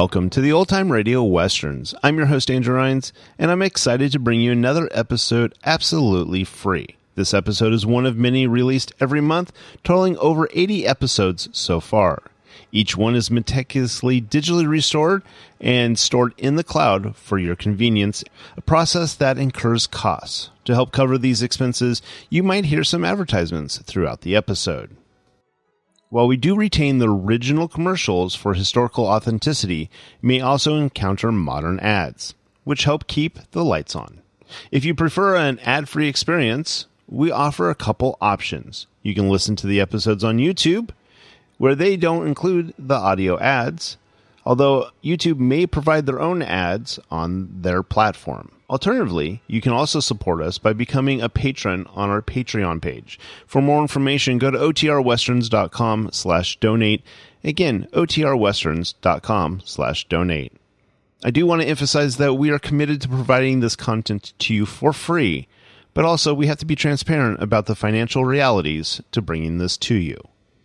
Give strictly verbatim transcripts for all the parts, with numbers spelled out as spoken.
Welcome to the Old Time Radio Westerns. I'm your host, Andrew Rhynes, and I'm excited to bring you another episode absolutely free. This episode is one of many released every month, totaling over eighty episodes so far. Each one is meticulously digitally restored and stored in the cloud for your convenience, a process that incurs costs. To help cover these expenses, you might hear some advertisements throughout the episode. While we do retain the original commercials for historical authenticity, you may also encounter modern ads, which help keep the lights on. If you prefer an ad-free experience, we offer a couple options. You can listen to the episodes on YouTube, where they don't include the audio ads, although YouTube may provide their own ads on their platform. Alternatively, you can also support us by becoming a patron on our Patreon page. For more information, go to otrwesterns.com slash donate. Again, otrwesterns.com slash donate. I do want to emphasize that we are committed to providing this content to you for free, but also we have to be transparent about the financial realities to bringing this to you.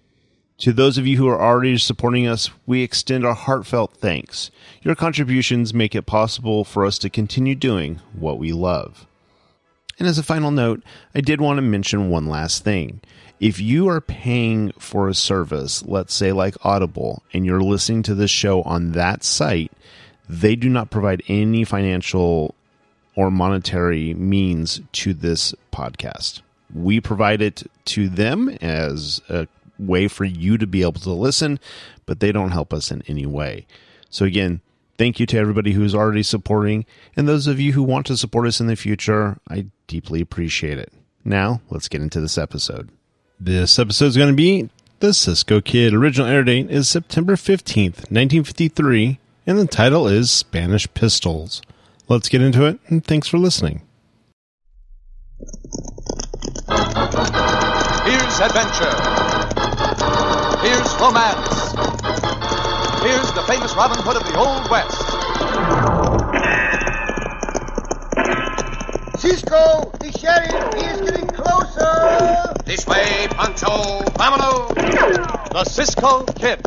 To those of you who are already supporting us, we extend our heartfelt thanks. Your contributions make it possible for us to continue doing what we love. And as a final note, I did want to mention one last thing. If you are paying for a service, let's say like Audible, and you're listening to this show on that site, they do not provide any financial or monetary means to this podcast. We provide it to them as a way for you to be able to listen, but they don't help us in any way. So again, thank you to everybody who's already supporting, and those of you who want to support us in the future, I deeply appreciate it. Now, let's get into this episode. This episode is going to be The Cisco Kid. Original air date is September fifteenth, nineteen fifty-three, and the title is Spanish Pistols. Let's get into it, and thanks for listening. Here's adventure. Here's romance. Here's the famous Robin Hood of the Old West. Cisco, the sheriff, he is getting closer. This way, Pancho. Vámonos. The Cisco Kid.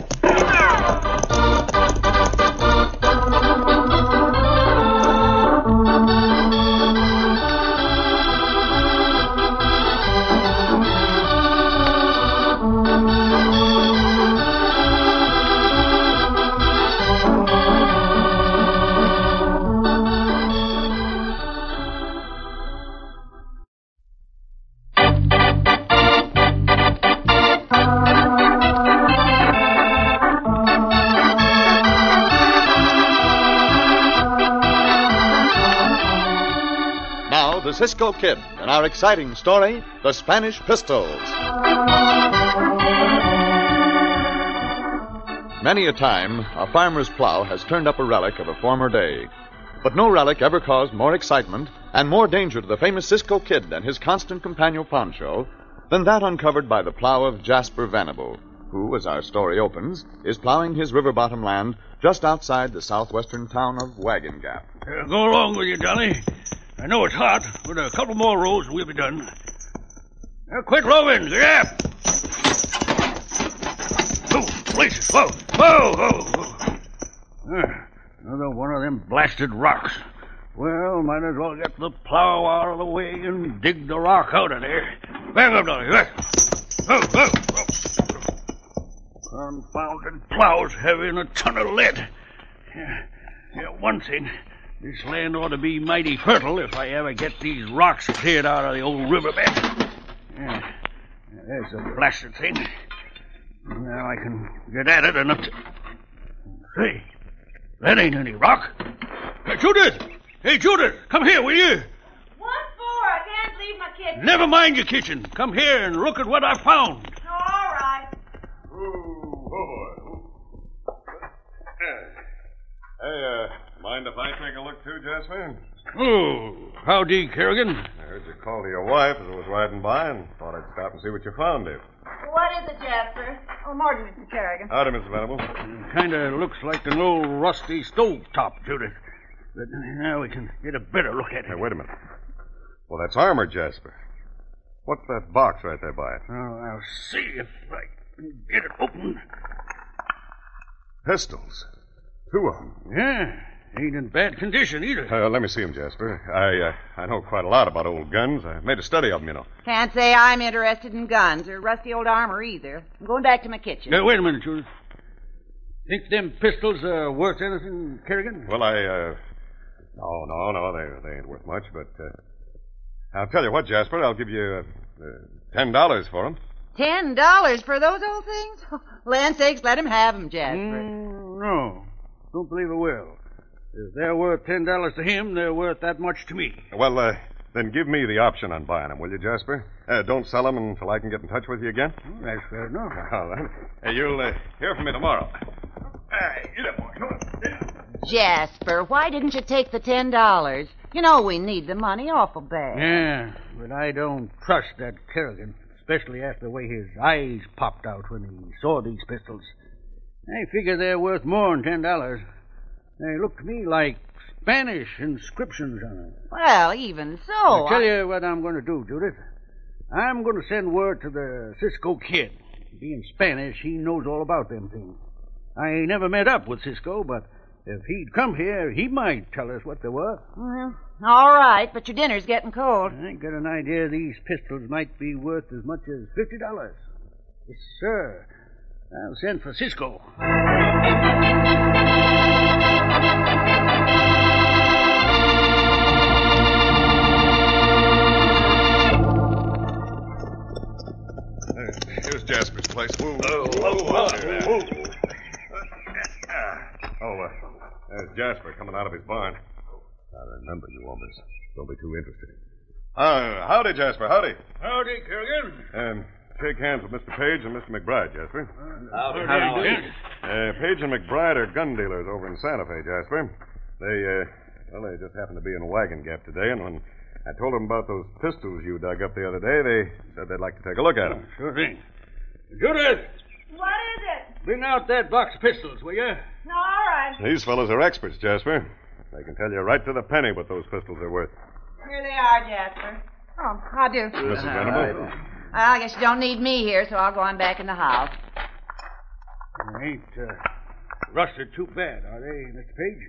The Cisco Kid, and our exciting story, The Spanish Pistols. Many a time, a farmer's plow has turned up a relic of a former day. But no relic ever caused more excitement and more danger to the famous Cisco Kid and his constant companion Pancho than that uncovered by the plow of Jasper Venable, who, as our story opens, is plowing his river bottom land just outside the southwestern town of Wagon Gap. Uh, go along with you, Dolly. I know it's hot, but a couple more rows and we'll be done. Now, quit roving. Get up. Oh, places. Whoa, whoa, whoa, whoa. Uh, another one of them blasted rocks. Well, might as well get the plow out of the way and dig the rock out of there. Back up, Dolly. Back. Oh, oh, oh. Confounded plow's heavy and a ton of lead. Yeah, yeah, one thing. This land ought to be mighty fertile if I ever get these rocks cleared out of the old riverbed. Yeah, there's the blasted thing. Now I can get at it enough to... Say, that ain't any rock. Hey, Judith! Hey, Judith! Come here, will you? What for? I can't leave my kitchen. Never mind your kitchen. Come here and look at what I found. Oh, all right. Oh, boy. Hey, uh... mind if I take a look too, Jasper? Oh, howdy, Kerrigan. I heard you call to your wife as I was riding by and thought I'd stop and see what you found there. What is it, Jasper? Oh, morning, Mister Kerrigan. Howdy, Missus Venable. Kind of looks like an old rusty stove top, Judith. But now we can get a better look at it. Hey, wait a minute. Well, that's armor, Jasper. What's that box right there by it? Oh, I'll see if I can get it open. Pistols. Two of them. Yeah. Ain't in bad condition either. Uh, let me see them, Jasper. I uh, I know quite a lot about old guns. I made a study of them, you know. Can't say I'm interested in guns or rusty old armor either. I'm going back to my kitchen. Now, wait a minute, Judith. Think them pistols are worth anything, Kerrigan? Well, I, uh... No, no, no, they, they ain't worth much, but, uh... I'll tell you what, Jasper, I'll give you, uh, uh, ten dollars for them. Ten dollars for those old things? Land sakes, let him have them, Jasper. Mm, no. Don't believe I will. If they're worth ten dollars to him, they're worth that much to me. Well, uh, then give me the option on buying them, will you, Jasper? Uh, don't sell them until I can get in touch with you again. Well, that's fair enough. All right. Hey, you'll uh, hear from me tomorrow. Hey, get up, boy. Come on. Yeah. Jasper, why didn't you take the ten dollars? You know we need the money awful bad. Yeah, but I don't trust that Kerrigan, especially after the way his eyes popped out when he saw these pistols. I figure they're worth more than ten dollars. They look to me like Spanish inscriptions on them. Well, even so. I'll tell I... you what I'm going to do, Judith. I'm going to send word to the Cisco Kid. Being Spanish, he knows all about them things. I ain't never met up with Cisco, but if he'd come here, he might tell us what they were. Well, all right, but your dinner's getting cold. I got an idea these pistols might be worth as much as fifty dollars. Yes, sir. I'll send for Cisco. Here's Jasper's place. Whoa, whoa, whoa, whoa. Oh, uh, there's Jasper coming out of his barn. I remember you, Hombres. Don't be too interested. Uh, howdy, Jasper, howdy. Howdy, Kerrigan. Um, shake hands with Mister Page and Mister McBride, Jasper. Howdy, howdy. Uh, Page and McBride are gun dealers over in Santa Fe, Jasper. They, uh, well, they just happened to be in a wagon gap today, and when I told them about those pistols you dug up the other day, they said they'd like to take a look at them. Oh, sure thing. Judith! What is it? Bring out that box of pistols, will you? No, all right. These fellows are experts, Jasper. They can tell you right to the penny what those pistols are worth. Here they are, Jasper. Oh, how do? Missus Venable. Well, I guess you don't need me here, so I'll go on back in the house. They ain't uh, rusted too bad, are they, Mister Page?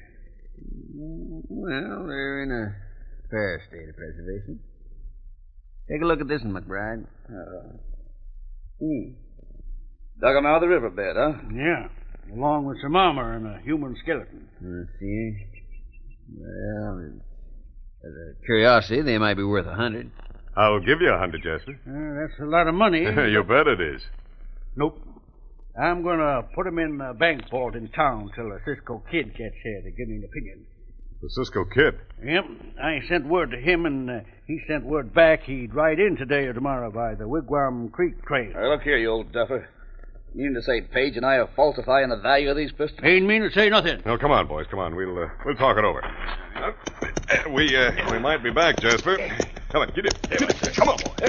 Well, they're in a fair state of preservation. Take a look at this one, McBride. Uh, hmm. Dug 'em out of the riverbed, huh? Yeah, along with some armor and a human skeleton. Let's see. Well, as a curiosity, they might be worth a hundred. I'll give you a hundred, Jasper. Uh, that's a lot of money. You bet it is. Nope. I'm going to put 'em in the bank vault in town till the Cisco Kid gets here to give me an opinion. The Cisco Kid? Yep. I sent word to him, and uh, he sent word back he'd ride in today or tomorrow by the Wigwam Creek train. Hey, look here, you old duffer. You mean to say Page and I are falsifying the value of these pistols? Ain't mean to say nothing. No, come on, boys. Come on. We'll uh, we'll talk it over. Uh, we uh, we might be back, Jasper. Come on, get it. Get it. Come on, boy.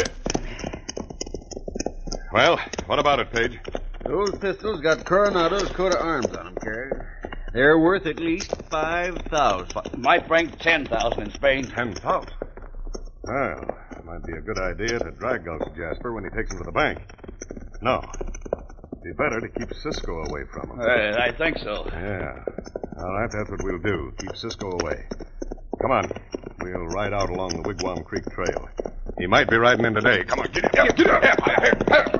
Well, what about it, Page? Those pistols got Coronado's coat of arms on them, Kerry. They're worth at least five thousand. Might bring ten thousand in Spain. Ten thousand? Well, it might be a good idea to drag Uncle Jasper when he takes him to the bank. No. It'd be better to keep Cisco away from him. Uh, I think so. Yeah. All right, that's what we'll do. Keep Cisco away. Come on. We'll ride out along the Wigwam Creek Trail. He might be riding in today. Come on, get it. Get, get up.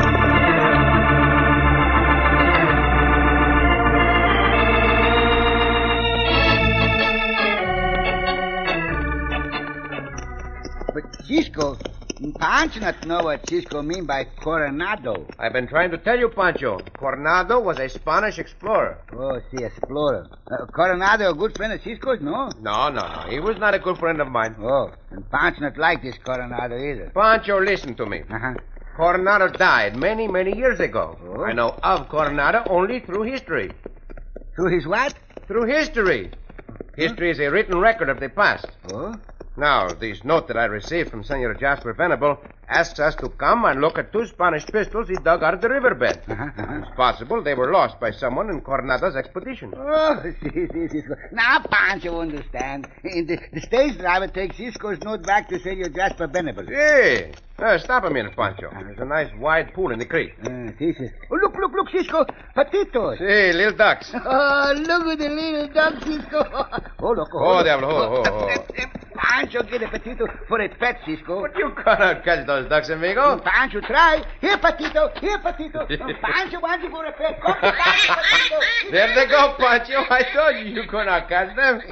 But Cisco, Pancho not know what Cisco mean by Coronado. I've been trying to tell you, Pancho. Coronado was a Spanish explorer. Oh, see, explorer. Uh, Coronado a good friend of Cisco's, no? No, no, no. He was not a good friend of mine. Oh, and Pancho not like this Coronado either. Pancho, listen to me. Uh-huh. Coronado died many, many years ago. Oh? I know of Coronado only through history. Through his what? Through history. History is a written record of the past. Oh? Now, this note that I received from Senor Jasper Venable asks us to come and look at two Spanish pistols he dug out of the riverbed. Uh-huh, uh-huh. It's possible they were lost by someone in Coronada's expedition. Oh, see, see, Cisco. Now, Pancho understand. The, the stage driver takes Cisco's note back to Senor Jasper Venable. Hey, uh, stop a minute, Pancho. There's a nice wide pool in the creek. Uh, see, see. Oh, look, look, look, Cisco. Patitos. Hey, little ducks. Oh, look at the little duck, Cisco. Oh, look. Oh, oh Diablo, oh, oh, oh. Pancho get a patito for a pet, Cisco. But you cannot catch those ducks, amigo. Pancho, try. Here, patito. Here, patito. Pancho wants you for a pet. Come to Pancho, patito. There they go, Pancho. I told you you could not catch them.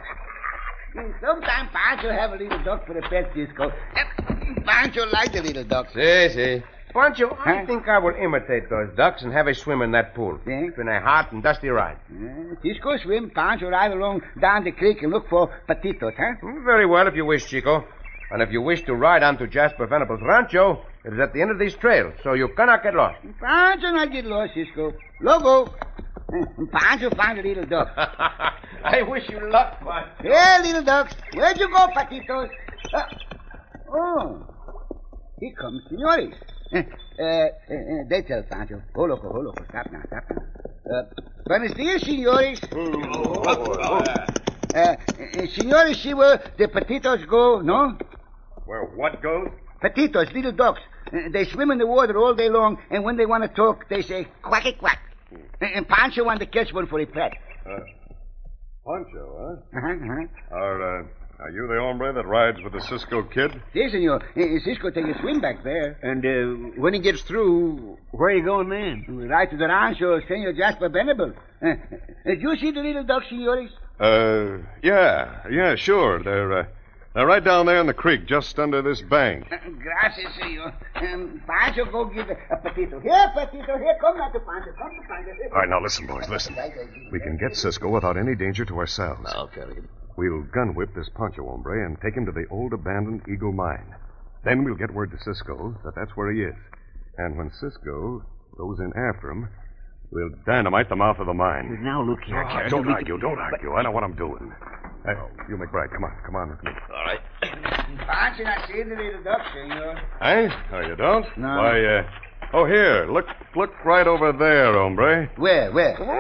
Sometimes Pancho have a little duck for a pet, Cisco. Pancho like the little ducks. See, see. Pancho, huh? I think I will imitate those ducks and have a swim in that pool. Yeah? It's been a hot and dusty ride. Uh, Cisco swim, Pancho ride along down the creek and look for patitos, huh? Very well, if you wish, Chico. And if you wish to ride on to Jasper Venable's rancho, it is at the end of this trail, so you cannot get lost. Pancho not get lost, Cisco. Logo. Pancho find a little duck. I wish you luck, Pancho. Hey, little ducks. Where'd you go, patitos? Uh, oh. Here comes Senores. Uh, uh, they tell Pancho. Oh, loco, oh, loco. Stop now, stop now. Uh, buenos dias, senores. Oh, uh, uh, senores, see where the patitos go, no? Where what goes? Patitos, little ducks. Uh, they swim in the water all day long, and when they want to talk, they say quacky quack. Uh, and Pancho want to catch one for a pet. Uh, Pancho, huh? Uh-huh, uh-huh. Are, uh, are you the hombre that rides with the Cisco Kid? Si, senor. Uh, Cisco take a swim back there. And uh, when he gets through, where are you going then? Right to the rancho, Senor Jasper Venable. Uh, uh, did you see the little ducks, senores? Uh, yeah, yeah, sure. They're, uh, they're right down there in the creek, just under this bank. Uh, gracias, senor. Um, Pancho, go give a, a patito. Here, patito, here. Come now to Pancho. Come to Pancho. Here. All right, now listen, boys, listen. We can get Cisco without any danger to ourselves. Okay. We'll gun whip this Pancho hombre and take him to the old abandoned Eagle Mine. Then we'll get word to Cisco that that's where he is. And when Cisco goes in after him, we'll dynamite the mouth of the mine. Now, look here, Oh, Carrigan. don't argue, don't argue. I know what I'm doing. Hey, you, McBride, come on, come on with me. All right. Pancho not seeing the little ducks, senor. Hey? Oh, you don't? No. Why, uh... Oh, here, look, look right over there, hombre. Where, where?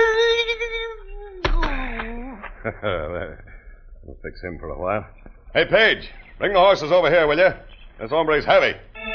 There. We'll fix him for a while. Hey, Page, bring the horses over here, will you? This hombre's heavy.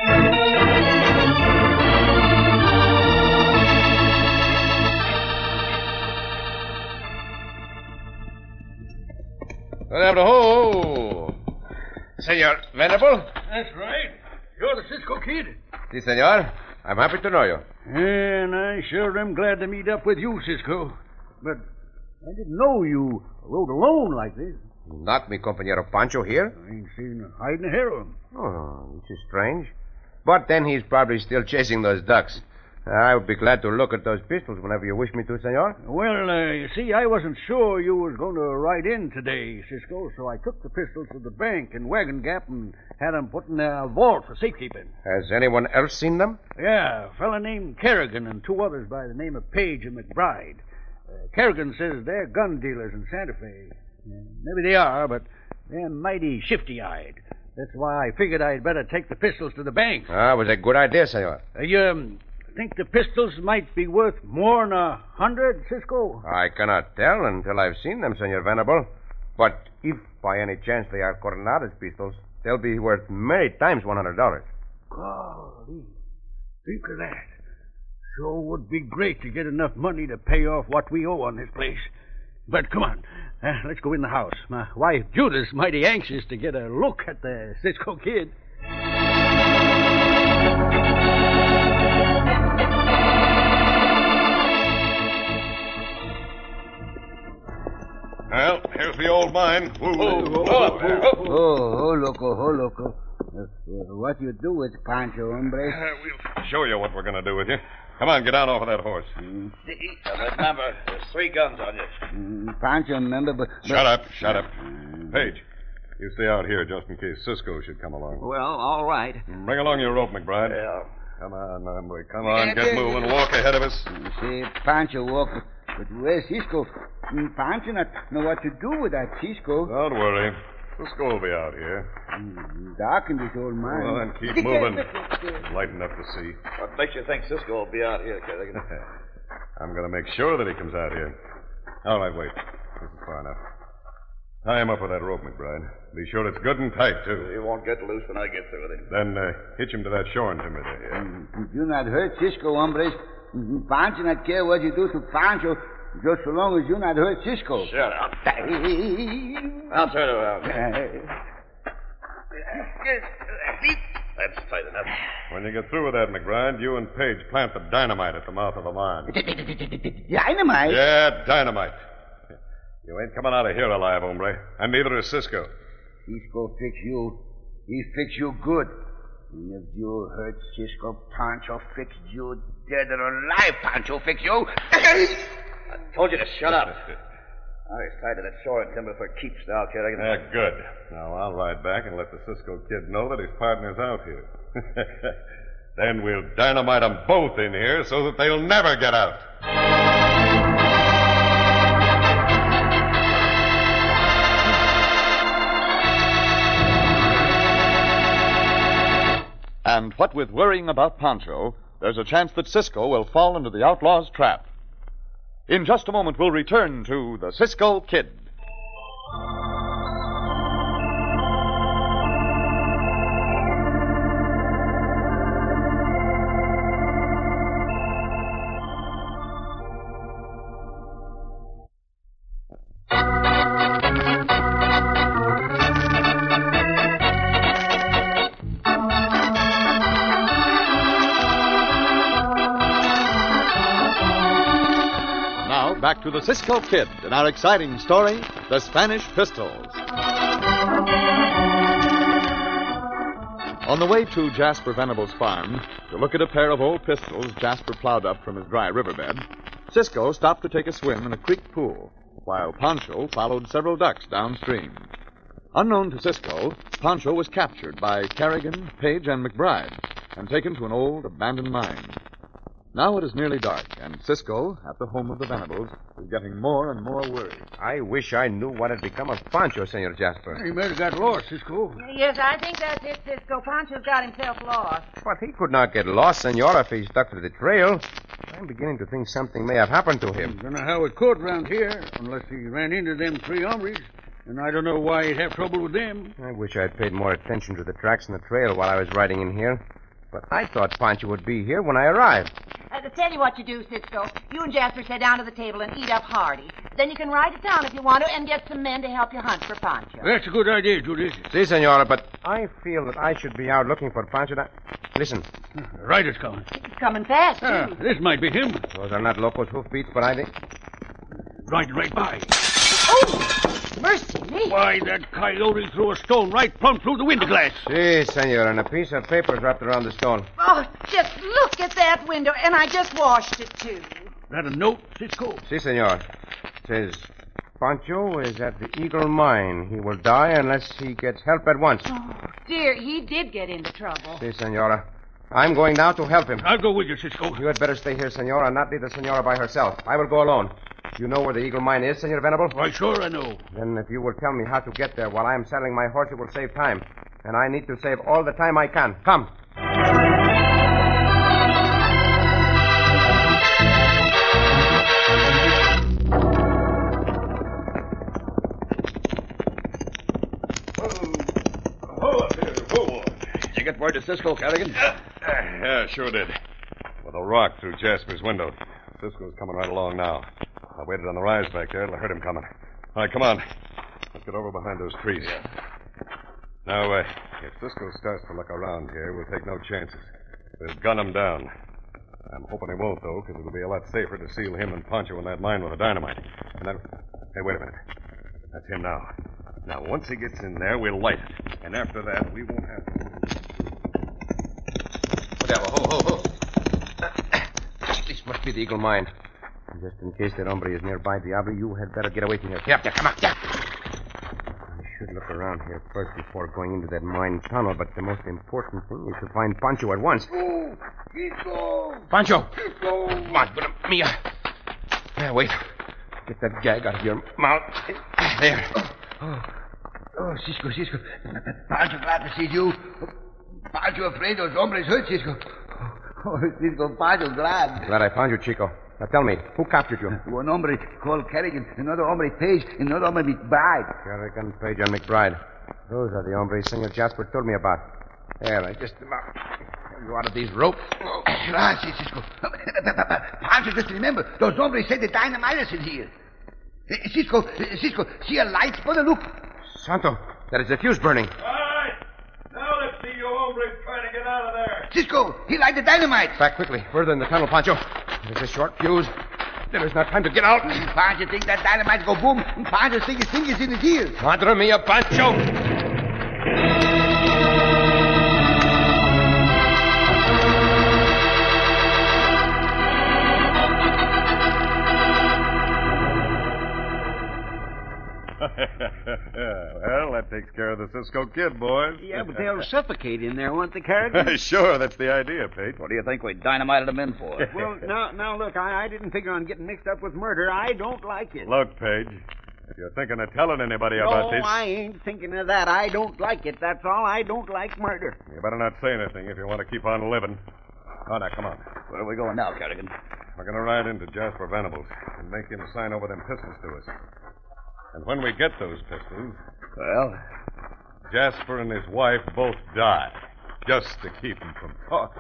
Good afternoon. Oh, Senor Venable? That's right. You're the Cisco Kid. Si, senor. I'm happy to know you. And I sure am glad to meet up with you, Cisco. But I didn't know you rode alone like this. Not mi compañero Pancho here. I ain't seen a hide and a hair of him. Oh, which is strange. But then he's probably still chasing those ducks. I would be glad to look at those pistols whenever you wish me to, senor. Well, uh, you see, I wasn't sure you was going to ride in today, Cisco, so I took the pistols to the bank in Wagon Gap and had 'em put in a vault for safekeeping. Has anyone else seen them? Yeah, a fella named Kerrigan and two others by the name of Page and McBride. Uh, Kerrigan says they're gun dealers in Santa Fe. Uh, maybe they are, but they're mighty shifty-eyed. That's why I figured I'd better take the pistols to the bank. Ah, it was a good idea, senor. Uh, you um, think the pistols might be worth more than a hundred, Cisco? I cannot tell until I've seen them, Senor Venable. But if by any chance they are Coronada's pistols, they'll be worth many times one hundred dollars. Golly, think of that. Sure would be great to get enough money to pay off what we owe on this place. But come on, uh, let's go in the house. My wife Judith's mighty anxious to get a look at the Cisco Kid. Well, here's the old mine. Woo, woo, woo. Oh, oh, loco, oh, loco. Uh, what you do with Pancho, hombre? Uh, we'll show you what we're going to do with you. Come on, get down off of that horse. Mm. Now, remember, there's three guns on you. Mm, Pancho, remember, but... but... Shut up, shut up. Page, you stay out here just in case Cisco should come along. Well, all right. Bring along your rope, McBride. Yeah. Come on, hombre. Come on, get moving. Walk ahead of us. See, Pancho walk, but where's Cisco? Mm, Pancho not know what to do with that Cisco. Don't worry. Cisco will be out here. Mm, dark in this old mine. Well, then keep moving. Lighten up to see. What makes you think Cisco will be out here, Kerrigan? I'm going to make sure that he comes out here. All right, wait. This is far enough. Tie him up with that rope, McBride. Be sure it's good and tight, too. He won't get loose when I get through with him. Then uh, hitch him to that shoring timber there. Yeah? Mm, do not hurt Cisco, hombres. Mm, Pancho not care what you do to Pancho, just so long as you not hurt Cisco. Shut up. I'll turn around. That's tight enough. When you get through with that, McBride, you and Page plant the dynamite at the mouth of the mine. Dynamite? Yeah, dynamite. You ain't coming out of here alive, hombre. And neither is Cisco. Cisco fix you. He fix you good. And if you hurt Cisco, Pancho fix you dead or alive. Pancho fix you. I told you to shut up. I was tied to that shore timber for keeps now, Kerrigan. Yeah, good. Now I'll ride back and let the Cisco kid know that his partner's out here. Then we'll dynamite them both in here so that they'll never get out. And what with worrying about Pancho, there's a chance that Cisco will fall into the outlaw's trap. In just a moment, we'll return to the Cisco Kid. Back to the Cisco Kid and our exciting story, The Spanish Pistols. On the way to Jasper Venable's farm to look at a pair of old pistols Jasper plowed up from his dry riverbed, Cisco stopped to take a swim in a creek pool, while Pancho followed several ducks downstream. Unknown to Cisco, Pancho was captured by Kerrigan, Page, and McBride and taken to an old abandoned mine. Now it is nearly dark, and Cisco, at the home of the Venables, is getting more and more worried. I wish I knew what had become of Pancho, Senor Jasper. He may have got lost, Cisco. Yes, I think that's it, Cisco. Pancho's got himself lost. But he could not get lost, Senor, if he stuck to the trail. I'm beginning to think something may have happened to him. Don't know how it could round here, unless he ran into them three hombres. And I don't know why he'd have trouble with them. I wish I'd paid more attention to the tracks in the trail while I was riding in here. But I thought Pancho would be here when I arrived. Uh, to tell you what you do, Cisco. You and Jasper sit down to the table and eat up hearty. Then you can ride to town if you want to and get some men to help you hunt for Pancho. That's a good idea, Judas. Si, Senora, but I feel that I should be out looking for Pancho. That... Listen. The rider's coming. He's coming fast, too. Ah, this might be him. Those are not Loco's hoofbeats, but I think... Riding right by. Oh! Mercy me. Why, that coyote threw a stone right plumb through the window glass. Si, Senor, and a piece of paper is wrapped around the stone. Oh, just look at that window, and I just washed it, too. That a note, Cisco? Si, Senor. It says, Pancho is at the Eagle Mine. He will die unless he gets help at once. Oh, dear, he did get into trouble. Si, Senora. I'm going now to help him. I'll go with you, Cisco. You had better stay here, Senora, and not leave the Senora by herself. I will go alone. You know where the Eagle Mine is, Senor Venable? Why, sure I know. Then if you will tell me how to get there while I am saddling my horse, it will save time. And I need to save all the time I can. Come. Did you get word to Cisco, Kerrigan? Uh, yeah, sure did. With a rock through Jasper's window. Cisco's coming right along now. I waited on the rise back there till I heard him coming. All right, come on. Let's get over behind those trees. Now, uh, if Cisco starts to look around here, we'll take no chances. We'll gun him down. I'm hoping he won't, though, because it'll be a lot safer to seal him and Pancho in that mine with a dynamite. And then... Hey, wait a minute. That's him now. Now, once he gets in there, we'll light it. And after that, we won't have to... Whatever. Ho, ho, ho. This must be the Eagle Mine. Just in case that hombre is nearby, Diablo, you had better get away from here. Yeah, yeah, come on, yeah. I should look around here first before going into that mine tunnel, but the most important thing is to find Pancho at once. Oh, Cisco! Pancho! Cisco! Come on, put him, Mia. There, wait. Get that gag out of your mouth. There. Oh. Oh, Cisco, Cisco. Pancho, glad to see you. Pancho afraid those hombres hurt, Cisco. Oh, Cisco, Pancho, glad. Glad I found you, Chico. Now tell me, who captured you? One hombre called Kerrigan, another hombre Page, another hombre McBride. Kerrigan, Page, and McBride. Those are the hombres Senor Jasper told me about. There, I just about got you out of these ropes. Oh, gracias, Cisco. Pancho, just remember, those hombres said the dynamite is in here. Uh, Cisco, uh, Cisco, see a light? Put a look. Santo, that is the fuse burning. All right. Now let's see you hombres trying to get out of there. Cisco, he light the dynamite. Back quickly, further in the tunnel, Pancho. There's a short fuse. There is not time to get out. Pancho think that dynamite go boom. Pancho stick his fingers in his ears. Madre mia, Pancho! Well, that takes care of the Cisco Kid, boys. Yeah, but they'll suffocate in there, won't they, Kerrigan? Sure, that's the idea, Pete. What do you think we dynamited them in for? Well, now, now look, I, I didn't figure on getting mixed up with murder. I don't like it. Look, Page, if you're thinking of telling anybody no, about this... I ain't thinking of that. I don't like it. That's all. I don't like murder. You better not say anything if you want to keep on living. Oh, now, come on. Where are we going now, Kerrigan? We're going to ride into Jasper Venables and make him sign over them pistols to us. And when we get those pistols... Well? Jasper and his wife both die, just to keep him from talking.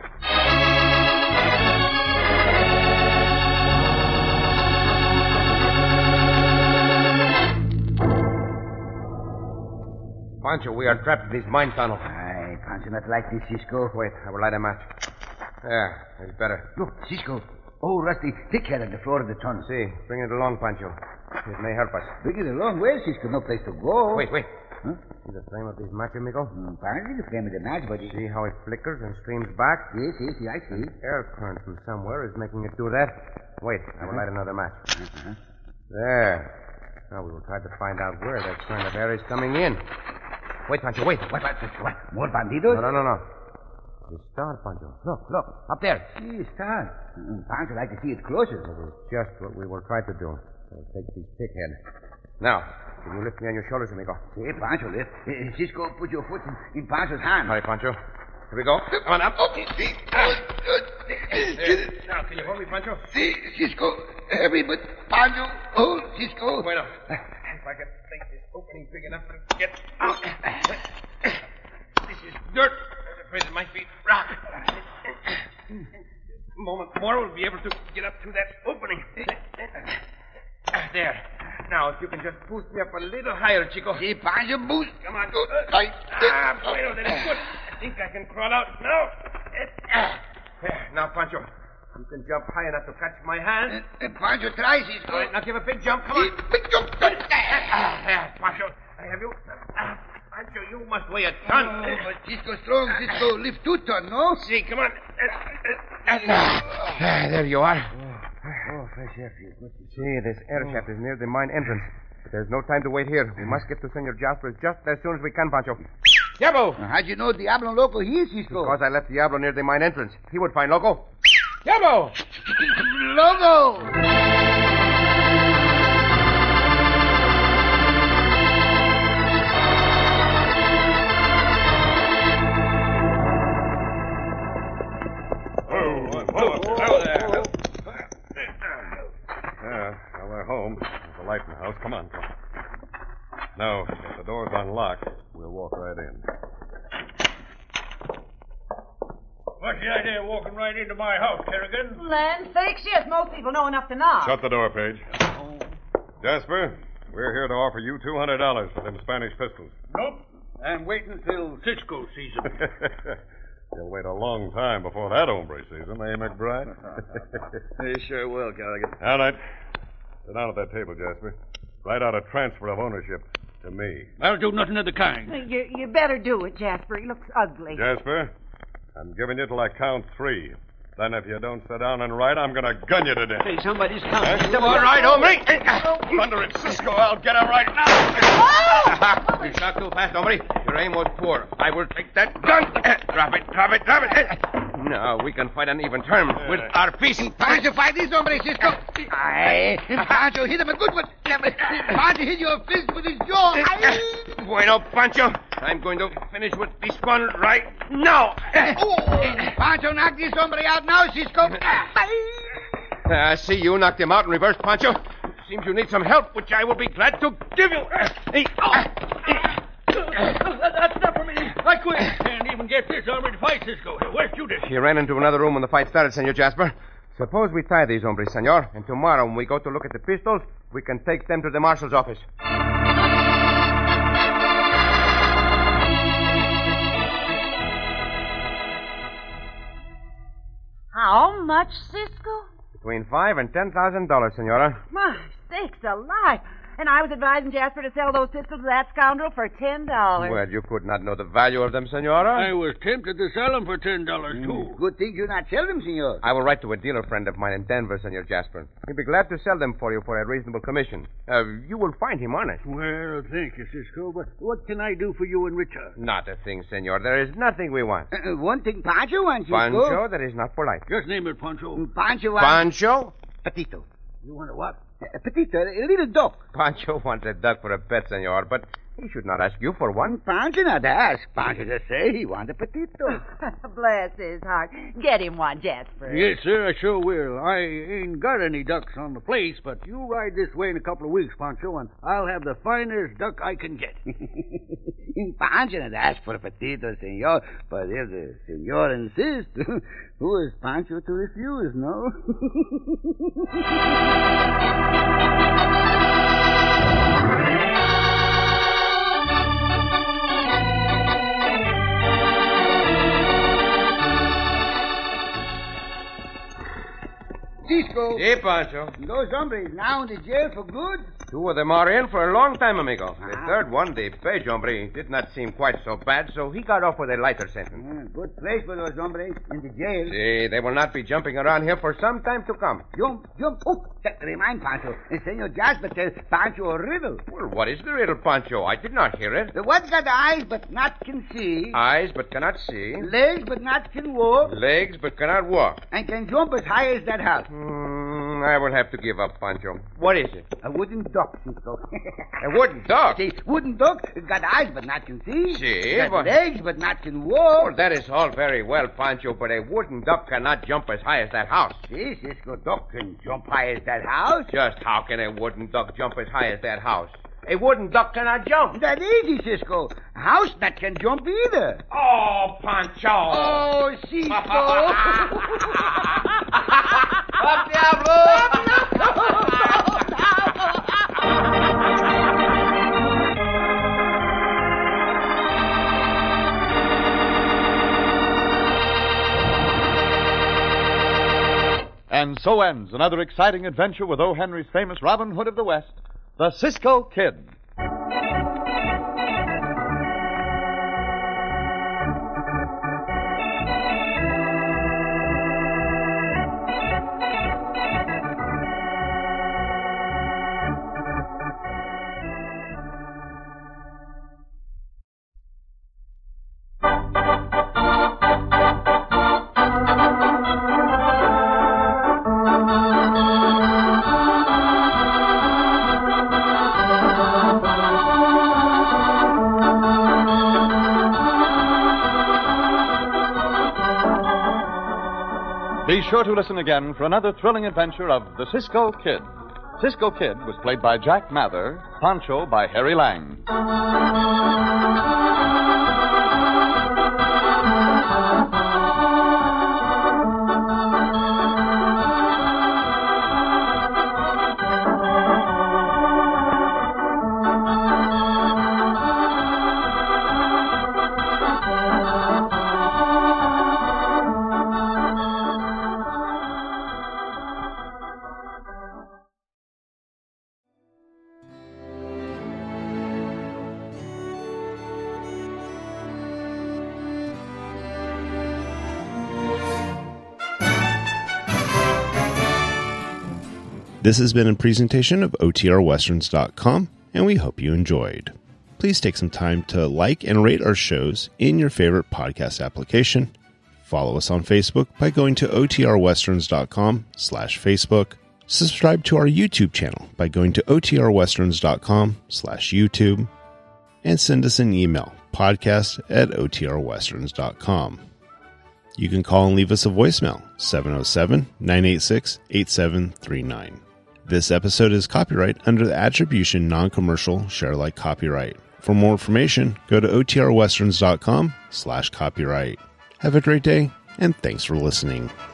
Pancho, we are trapped in this mine tunnel. Aye, Pancho not like this, Cisco. Wait, I will light a match. There, that's better. Look, Cisco. Oh, Rusty, thick head on the floor of the tunnel. See, bring it along, Pancho. It may help us. Bring it along. Where, Cisco? No place to go. Wait, wait. Huh? See the flame of this match, amigo? Mm, apparently the flame of the match, but... It... See how it flickers and streams back? Yes, yes, yes, I see. Air current from somewhere is making it do that. Wait, I will Uh-huh. light another match. Uh-huh. There. Now we will try to find out where that current of air is coming in. Wait, Pancho, wait. What, what, what? More bandidos? No, no, no, no. The star, Pancho. Look, look, up there. See, star. Mm, Pancho like to see it closer. That is just what we will try to do. I'll take this thick head. Now, can you lift me on your shoulders, amigo? See, Pancho, lift. Uh, Cisco, put your foot in, in Pancho's hand. All right, Pancho. Here we go. Come on up. Okay, see. Ah. There. Now, can you hold me, Pancho? See, Cisco, heavy, but Pancho, hold, Cisco. Bueno. If I can make this opening big enough to get out. This is dirt. I'm afraid it might be rock. A moment more, we'll be able to get up to that opening. There. Now, if you can just boost me up a little higher, Chico. See, Pancho, boost. Come on. Right. Ah, bueno, that is good. I think I can crawl out now. There. Now, Pancho, you can jump high enough to catch my hand. Uh, uh, Pancho, try, Cisco. All right, now give a big jump. Come on. Big jump. Ah, there, Pancho. I have you. Ah, Pancho, you must weigh a ton. Oh, but Cisco strong. Cisco lift two ton, no? See, come on. Uh, uh, uh, ah, there you are. Oh, fresh air for you. Good. See, this air shaft is near the mine entrance. But there's no time to wait here. We must get to Senor Jasper just as soon as we can, Pancho. Diablo! Uh, how'd you know Diablo Loco here, Cisco? Because I left Diablo near the mine entrance. He would find Loco. Diablo! Loco! Yeah, well, we're home. There's a light in the house. Come on, come on. Now, if the door's unlocked, we'll walk right in. What's the idea of walking right into my house, Kerrigan? Land sakes, yes. Most people know enough to knock. Shut the door, Page. Jasper, we're here to offer you two hundred dollars for them Spanish pistols. Nope. I'm waiting till Cisco sees them. You'll wait a long time before that hombre sees them, eh, McBride? He sure will, Kerrigan. All right. Sit down at that table, Jasper. Write out a transfer of ownership to me. I'll do nothing of the kind. You, you better do it, Jasper. He looks ugly. Jasper, I'm giving you till I count three. Then if you don't sit down and write, I'm going to gun you to death. Hey, somebody's coming. That's all right, hombre. Thunder it, Cisco. I'll get him right now. You shot too fast, hombre. Your aim was poor. I will take that gun. Drop it, drop it, drop it. Now we can fight on even terms with our fists. Pancho, fight this hombre, Cisco. Aye. Pancho, hit him a good one. Pancho hit your fist with his jaw. Aye. Bueno, Pancho. I'm going to finish with this one right now. Pancho, knock this hombre out now, Cisco. I see you knocked him out in reverse, Pancho. Seems you need some help, which I will be glad to give you. Hey, That's enough for me. I quit. Can't even get this hombre to fight, Cisco. Where's Judas? He ran into another room when the fight started, Senor Jasper. Suppose we tie these hombres, senor, and tomorrow when we go to look at the pistols, we can take them to the marshal's office. How much, Cisco? Between five and ten thousand dollars, senora. My sakes alive. And I was advising Jasper to sell those pistols to that scoundrel for ten dollars. Well, you could not know the value of them, senora. I was tempted to sell them for ten dollars, too. Good thing you not sell them, senor. I will write to a dealer friend of mine in Denver, Senor Jasper. He'll be glad to sell them for you for a reasonable commission. Uh, you will find him honest. Well, thank you, Cisco, but what can I do for you in return? Not a thing, senor. There is nothing we want. Uh, one thing Pancho wants, Cisco. Pancho, that is not polite. Just name it, Pancho. Pancho wants... Pancho? Petito. You want a what? A petito, a little duck. Pancho wants a duck for a pet, senor, but he should not ask you for one. Pancho not ask. Pancho just say he wants a petito. Bless his heart. Get him one, Jasper. Yes, sir, I sure will. I ain't got any ducks on the place, but you ride this way in a couple of weeks, Pancho, and I'll have the finest duck I can get. Pancho not ask for a petito, senor, but if the senor insists, who is Pancho to refuse, no? Cisco. Hey, Pancho. Those hombres now in the jail for good? Two of them are in for a long time, amigo. The Ah. third one, the page hombre, did not seem quite so bad, so he got off with a lighter sentence. Ah, good place for those hombres in the jail. See, they will not be jumping around here for some time to come. Jump, jump. Oh, that remind Pancho. And Senor Jasper tells Pancho a riddle. Well, what is the riddle, Pancho? I did not hear it. The what got eyes but not can see, Eyes but cannot see, legs but not can walk, legs but cannot walk. and can jump as high as that house. Hmm, I will have to give up, Pancho. What is it? A wooden duck, Cisco. A wooden duck? See, wooden duck got eyes but not can see. See, got but- legs but not can walk. Well, that is all very well, Pancho, but a wooden duck cannot jump as high as that house. See, Cisco, duck can jump high as that house. Just how can a wooden duck jump as high as that house? A wooden duck cannot jump. That easy, Cisco. A house that can jump either. Oh, Pancho! Oh, Cisco. Up, Diablo! And so ends another exciting adventure with O. Henry's famous Robin Hood of the West, the Cisco Kid. Be sure to listen again for another thrilling adventure of the Cisco Kid. Cisco Kid was played by Jack Mather, Pancho by Harry Lang. This has been a presentation of O T R westerns dot com, and we hope you enjoyed. Please take some time to like and rate our shows in your favorite podcast application. Follow us on Facebook by going to O T R westerns dot com slash Facebook. Subscribe to our YouTube channel by going to O T R westerns dot com slash YouTube. and send us an email, podcast at o t r westerns dot com. You can call and leave us a voicemail, seven oh seven, nine eight six, eight seven three nine. This episode is copyright under the Attribution Non-Commercial Share-alike copyright. For more information, go to o t r westerns dot com slash copyright. Have a great day, and thanks for listening.